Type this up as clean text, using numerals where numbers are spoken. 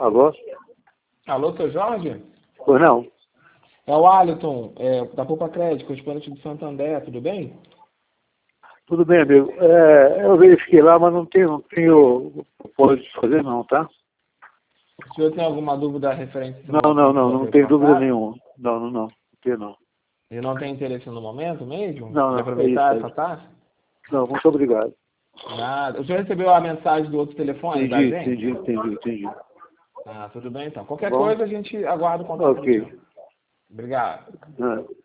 Alô? Alô, seu Jorge? Pois não. É o Alisson, da Poupa Crédito, correspondente do Santander, tudo bem? Tudo bem, amigo. Eu verifiquei lá, mas não tenho propósito de fazer não, tá? O senhor tem alguma dúvida referente a esse Não tenho dúvida nenhuma. Não tenho não. E não tem interesse no momento mesmo? Não, De é isso aproveitar aí. essa taxa? Não, muito obrigado. Nada. O senhor recebeu a mensagem do outro telefone da gente? Entendi. Ah, tudo bem então. Tá Qualquer bom? coisa a gente aguarda o contato do Ok. senhor. Obrigado. É.